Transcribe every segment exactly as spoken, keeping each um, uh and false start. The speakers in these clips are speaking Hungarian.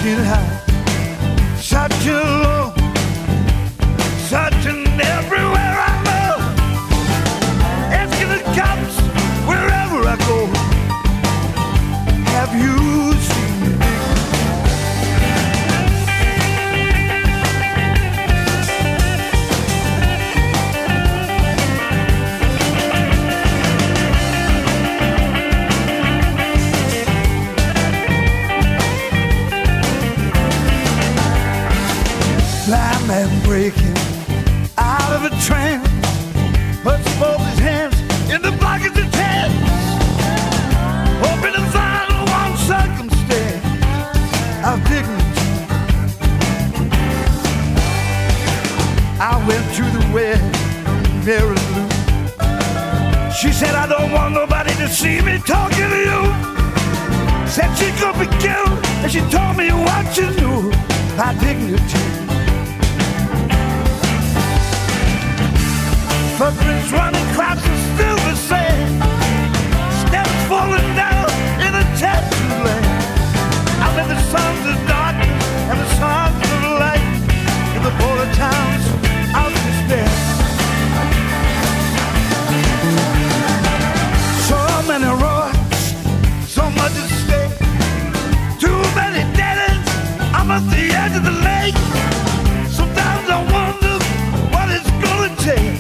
searching high, searching low, searching everywhere I go, asking the cops wherever I go, have you seen me? Blind man breaking out of a trance, puts both his hands in the pockets of pants, hoping to find one circumstance of dignity. I went to the wedding, Mary Lou. She said, I don't want nobody to see me talking to you. Said she could be killed, and she told me what she knew about dignity. Footprints running, crowds are still the same. Steps falling down in a tattoo lane. I'm in the sons of darkness and the sons of light, in the border towns of despair. So many roads, so much at stake. Too many dead ends, I'm at the edge of the lake. Sometimes I wonder what it's gonna take.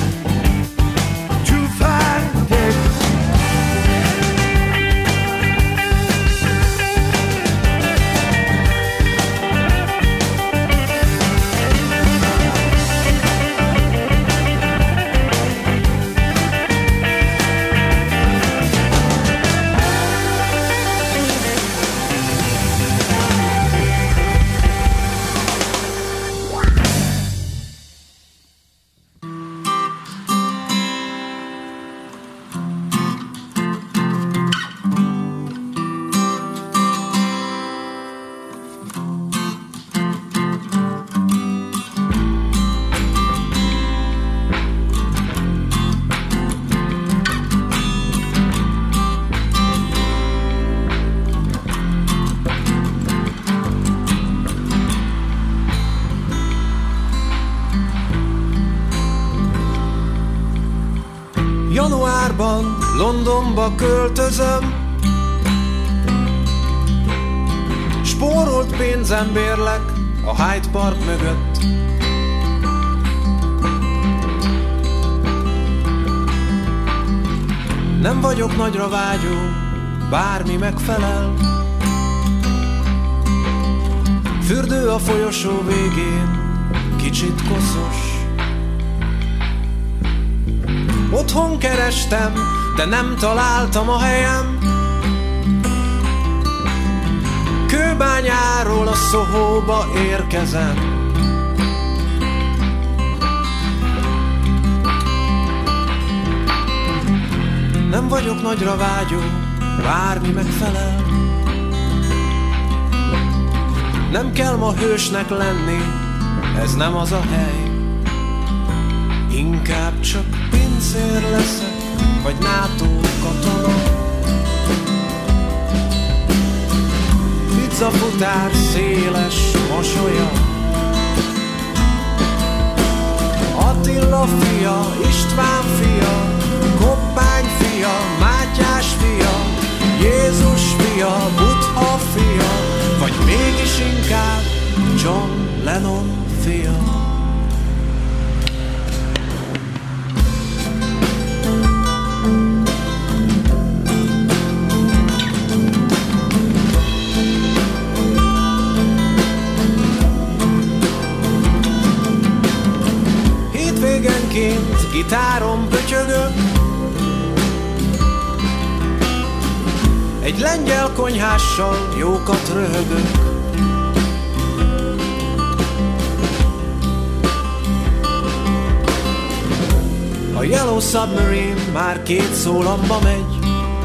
Januárban Londonba költözöm, spórolt pénzem bérlek a Hyde Park mögött. Nem vagyok nagyra vágyó, bármi megfelel. Fürdő a folyosó végén, kicsit koszos. Otthon kerestem, de nem találtam a helyem. Kőbányáról a Sohóba érkezem. Nem vagyok nagyra vágyó, bármi megfelel. Nem kell ma hősnek lenni, ez nem az a hely. Inkább csak pincér leszek, vagy NATO katona. Pizzafutár széles mosolya. Attila fia, István fia, Koppány fia, Mátyás fia, Jézus fia, Buddha fia, vagy mégis inkább John Lennon fia. Hétvégenként gitáron pötyögök, egy lengyel konyhással jókat röhögök. A Yellow Submarine már két szólamba megy.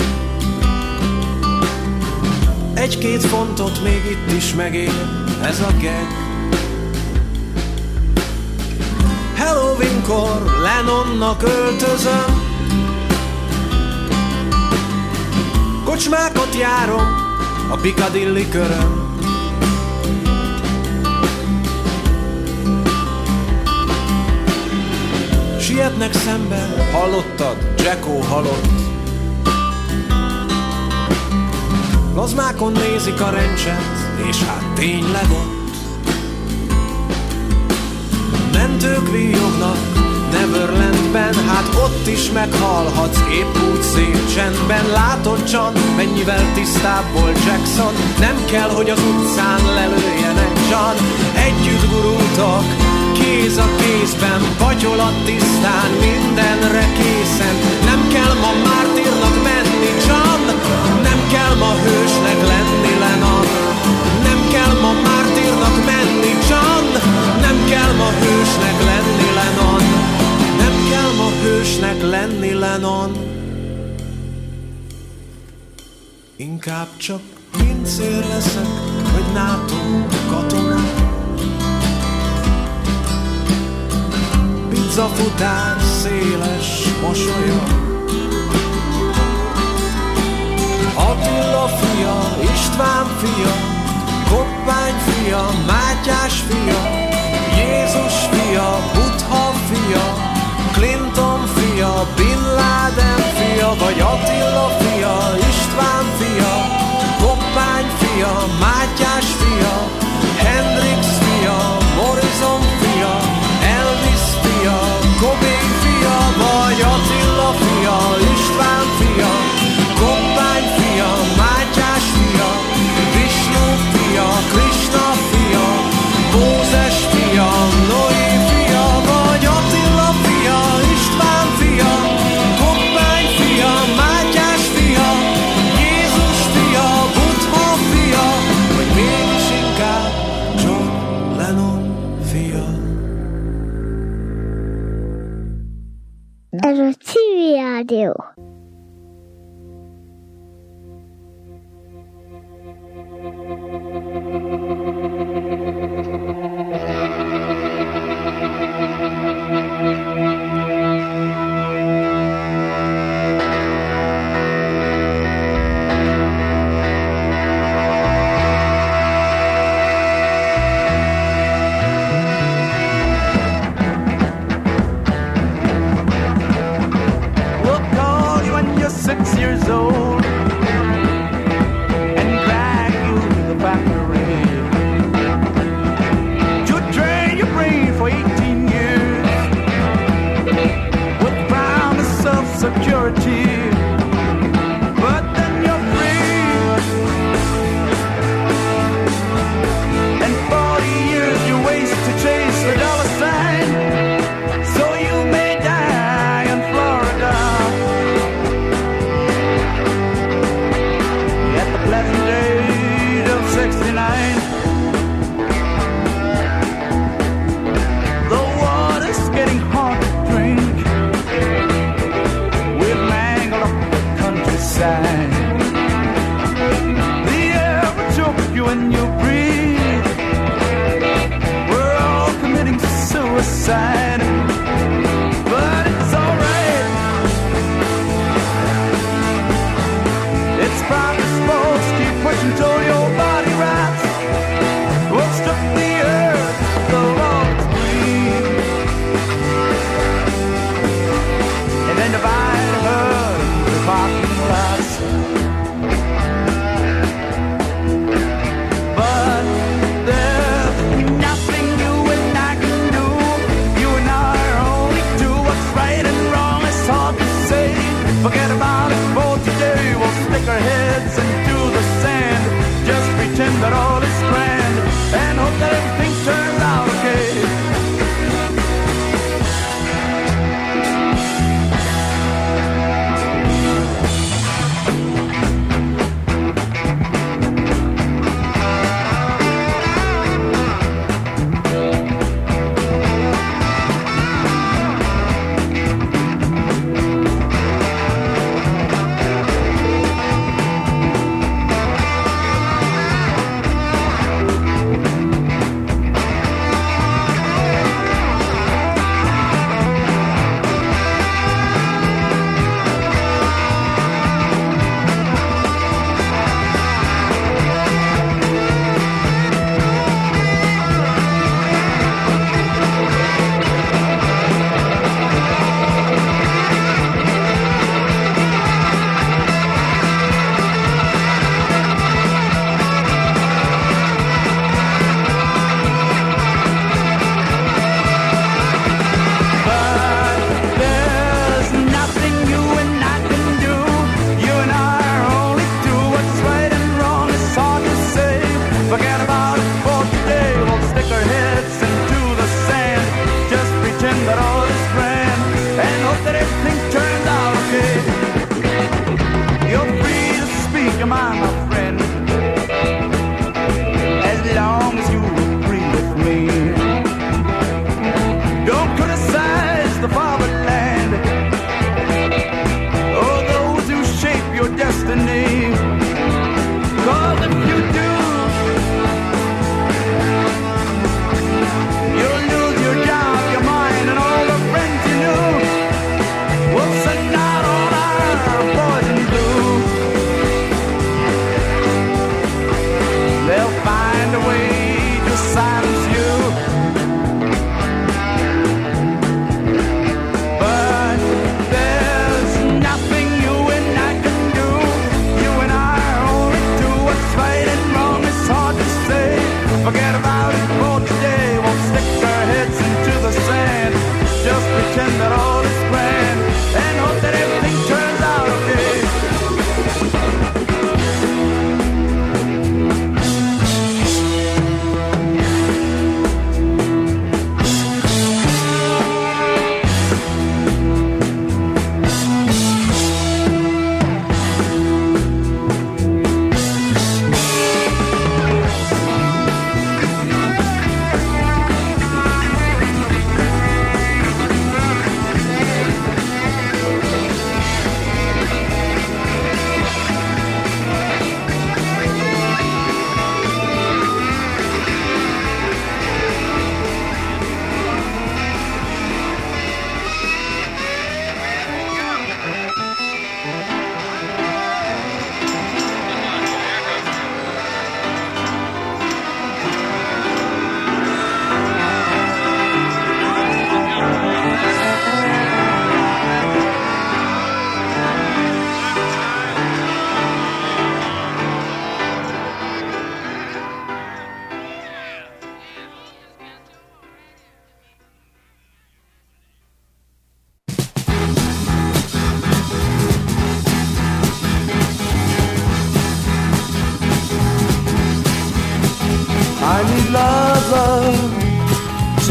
Egy-két fontot még itt is megér ez a gag. Halloweenkor Lennonnak öltözöm, kocsmákat járom a Piccadilly körön. sietnek szembe, hallottad? Jacko halott. Plazmákon nézik a rencset, és hát tényleg ott. Mentők víjognak Neverlandben, hát ott is meghalhatsz, épp úgy szép csendben. Látod, John, mennyivel tisztább volt Jackson. Nem kell, hogy az utcán lelőjenek, John. Együtt gurultak, kéz a kézben, patyolat tisztán, mindenre készen. Nem kell ma mártírnak menni, John. Nem kell ma hősnek lenni, Lennon. Nem kell ma mártírnak menni, John. Nem kell ma hősnek lenni, Lennon. Nem kell ma hősnek lenni, Lennon. Inkább csak pincér leszek, vagy NATO katona. Pizzafutár széles mosolya. Attila fia, István fia, Koppány fia, Mátyás fia, Jézus fia, Buddha fia, Clinton fia, Bin Laden fia, vagy Attila fia, István fia, Koppány fia, Mátyás fia, Hendrix fia, Morrison fia, Elvis fia, Cobain fia, vagy Attila fia, István fia, Koppány fia, Mátyás fia, Vishnu fia, Krishna fia, Mózes fia, Noé fia, vagy Attila fia, István fia, Koppány fia, Mátyás fia, Jézus fia, Buddha fia, vagy mégis inkább John Lennon fia. Ez a Civil Rádió. Six years old and drag you to the factory to train your brain for eighteen years with promise of security, but then you're free and forty years you waste to chase the dollar sign, so you may die in Florida. Pleasant age of sixty-nine. The water's getting hard to drink. We've mangled up the countryside. The air will choke you when you breathe. We're all committing suicide, but it's alright. It's probably keep pushing till your body rots. We'll strip the earth of all its green, and then divide her into parking lots. But there's nothing you and I can do. You and I are only two. What's right and wrong is hard to say. Forget about it for today. We'll stick our heads into the sand, just pretend that all is grand, and hope that everything turns out okay.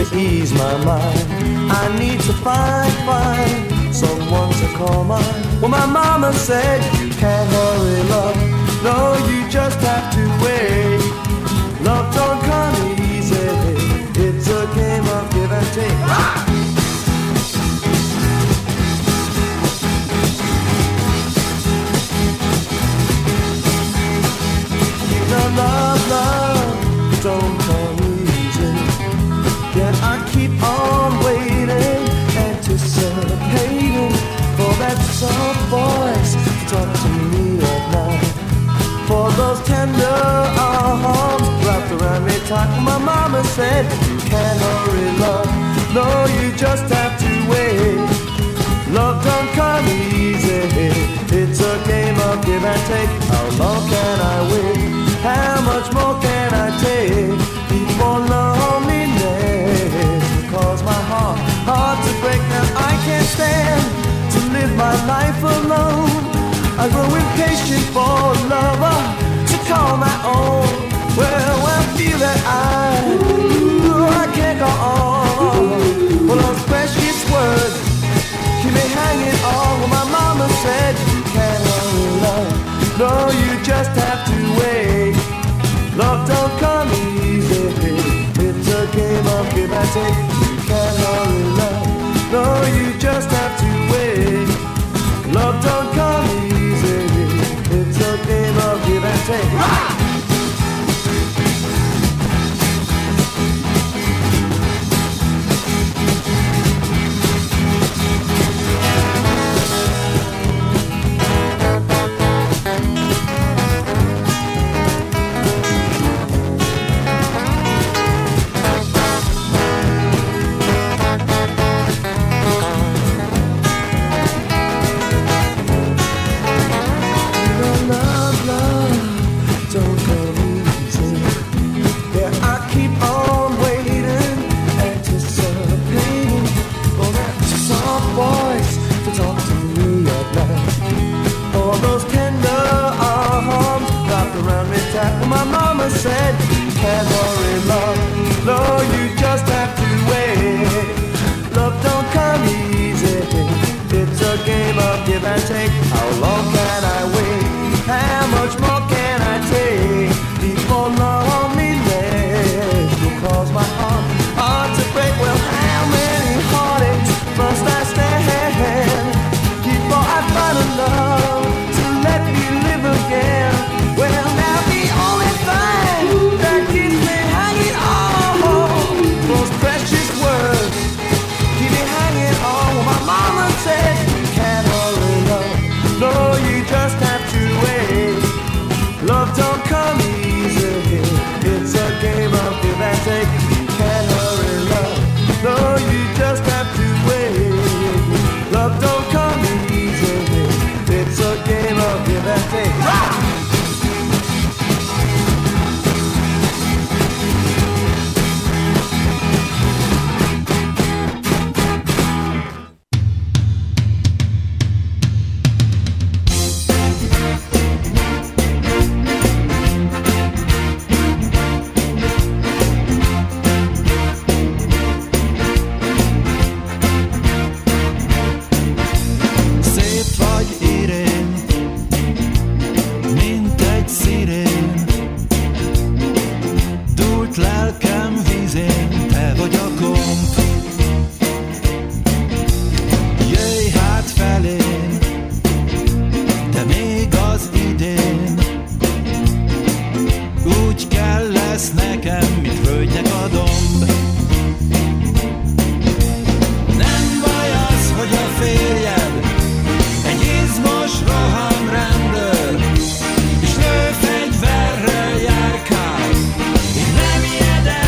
ease my mind. I need to find, find someone to call mine. Well, my mama said you can't hurry love. No, you just have to wait. Love don't come easy. It's a game of give and take. Ah! Love, love, don't come easy. Yet I keep on waiting, anticipating for that soft voice to talk to me at night. For those tender arms wrapped around me tight. My mama said you can't hurry love. No, you just have to wait. Love don't come easy. It's a game of give and take. How long can I wait? How much more can I take before loneliness cause my heart hard to break? Now I can't stand to live my life alone. I grow impatient for a lover to call my own. Well, I feel that I, ooh, I can't go on. Well, those precious words keep me hanging on. Well, my mama said you can't hurry love. No, you just have to wait. Love don't come easy. It's a game of give and take. You can't hurry love. No, you just have to wait. Love don't come easy. It's a game of give and take. Ah! My mama said you can't hurry love. No, you just have to wait. Love don't come easy. It's a game of give and take. How long can I wait? How much more can I take before loneliness will cause my heart heart to break? Well, how many heartaches must I stand before I find a love to let me live again? Well, now the only thing that keeps me hanging on, those precious words keep me hanging on. Well, my mama said you can't hurry love. No, you just have to wait. Love don't come easy. It's a game of give and take. You can't hurry love. No, you just have to wait. Love don't come easy. It's a game of give and take. Ah! És lőfegyverrel járkál, és nem ijedel.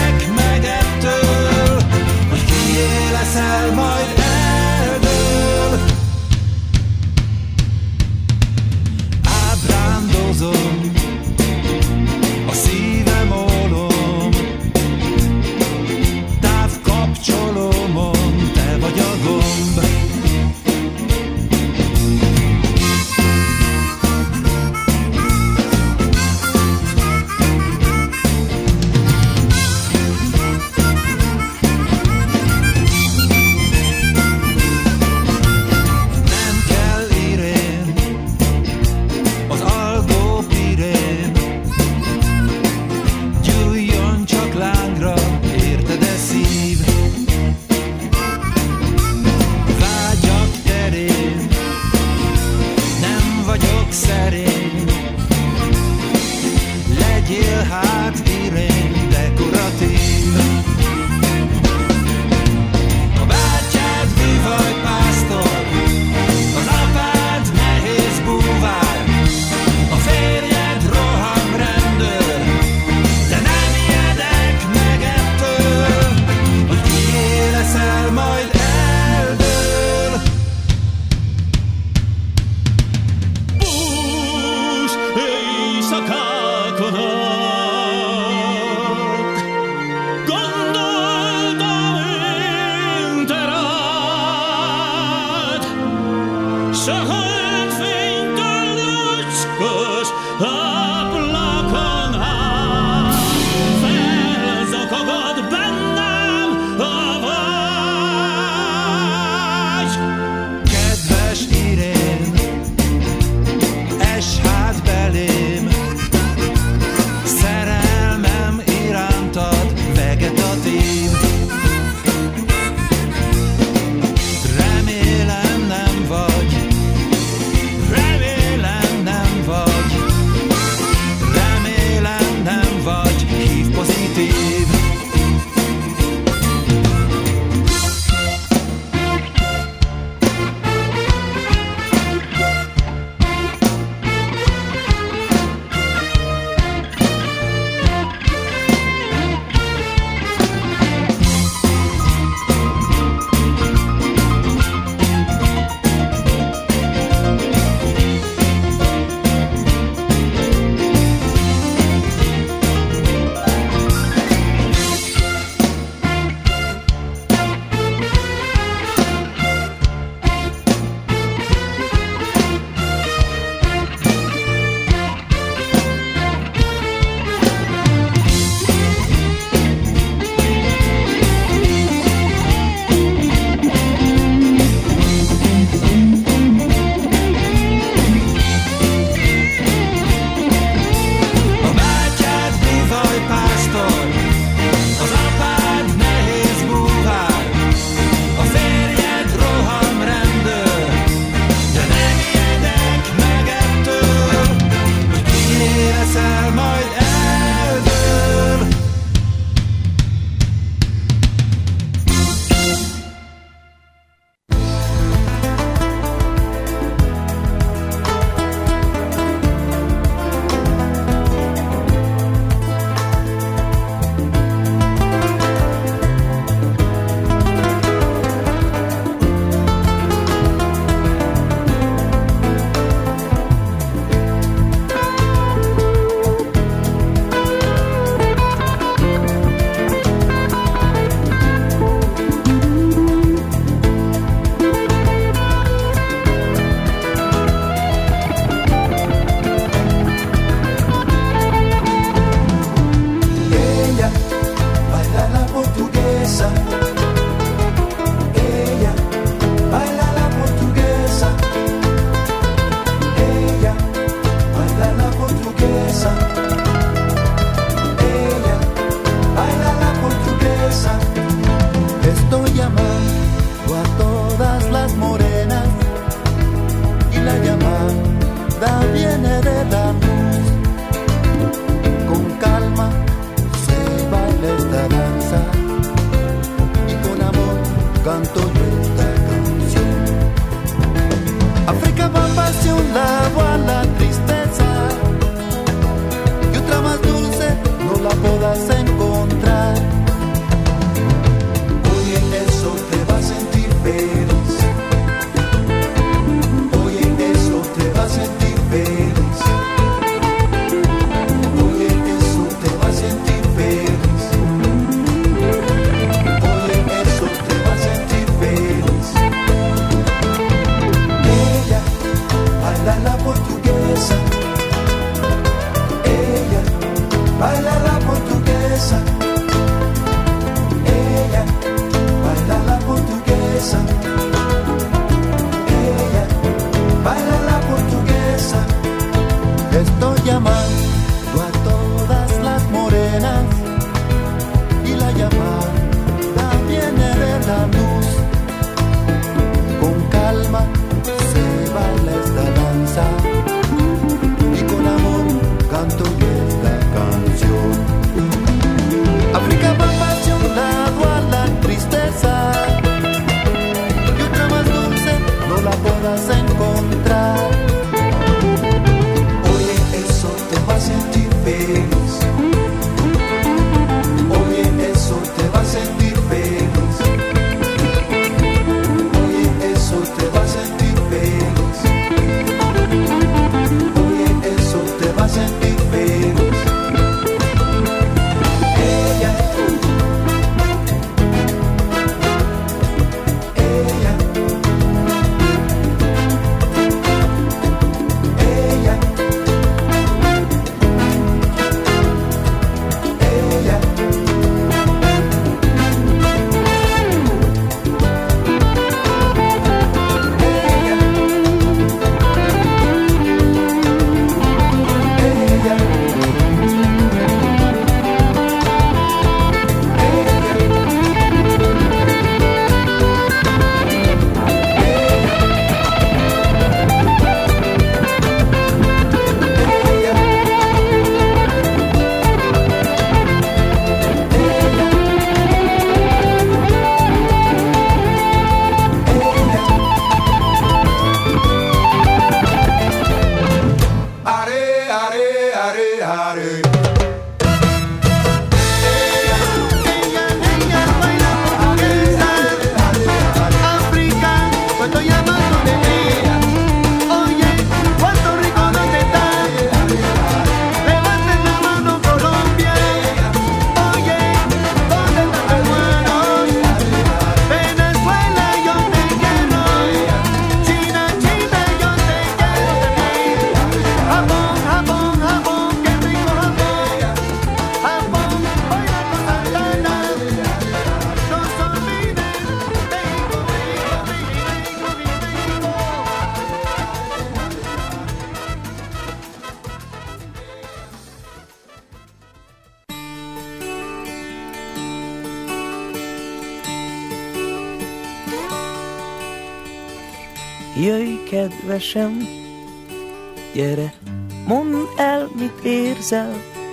Jöjj, kedvesem, gyere, mondd el, mit érzel.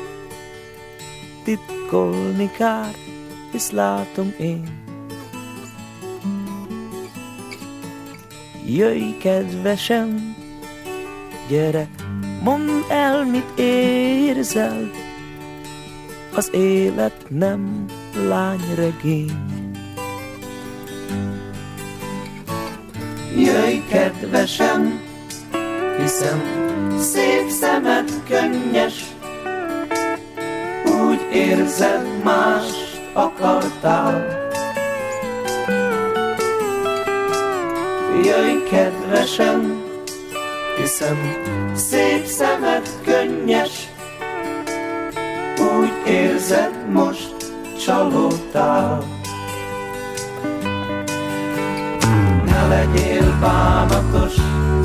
Titkolni kár, hisz látom én. Jöjj, kedvesem, gyere, mondd el, mit érzel. Az élet nem lányregény. Jöjj, kedvesem, hiszem szép szemed könnyes. Úgy érzed, mást akartál. Jöjj, kedvesem, hiszem szép szemed könnyes. Úgy érzed, most csalódtál. Ne legyél bánatos,